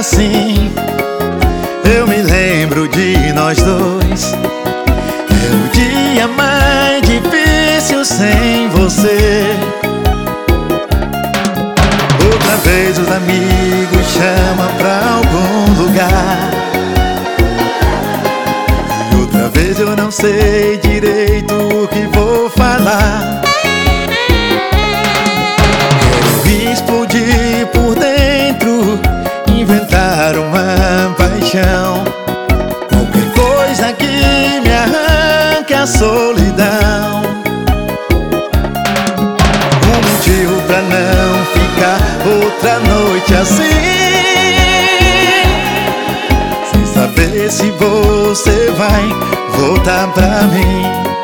assim. Eu me lembro de nós dois. É o dia mais difícil sem você. Outra vez os amigos chamam pra algum lugar, e outra vez eu não sei direito o que vou falar. Quero explodir por dentro, inventar uma paixão, qualquer coisa que me arranque a solidão. Um motivo pra não ficar outra noite assim, sem saber se você vai voltar pra mim.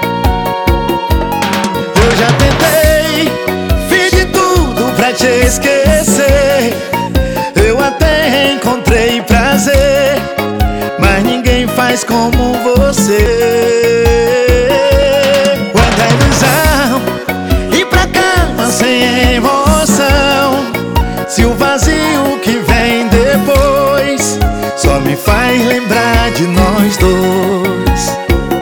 Eu já tentei, fiz de tudo pra te esquecer. Eu até encontrei prazer, mas ninguém faz como você. Quanta ilusão, ir pra cama sem emoção, se o vazio que vem depois só me faz lembrar de nós dois.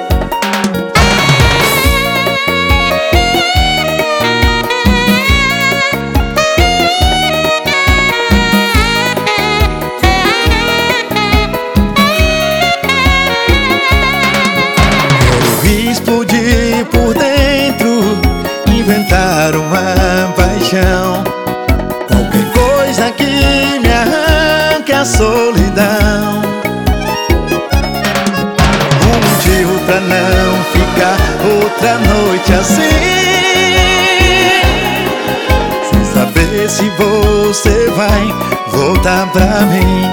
Quero explodir por dentro, inventar uma paixão, qualquer coisa que me arranque a solidão. Um motivo pra não ficar outra noite assim, sem saber se você vai voltar pra mim.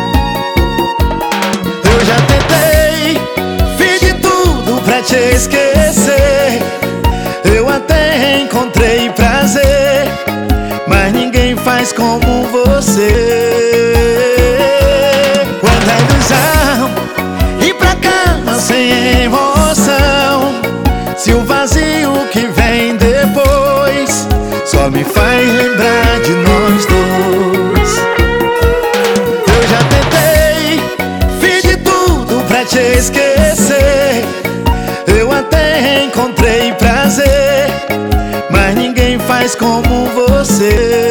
Eu já tentei, fiz de tudo pra te esquecer. Eu até encontrei prazer, mas ninguém faz como você. Quanta ilusão, ir pra cama sem emoção, se o vazio que vem depois só me faz lembrar de nós dois. Eu já tentei, fiz de tudo pra te esquecer. Eu até encontrei prazer, mas ninguém faz como você.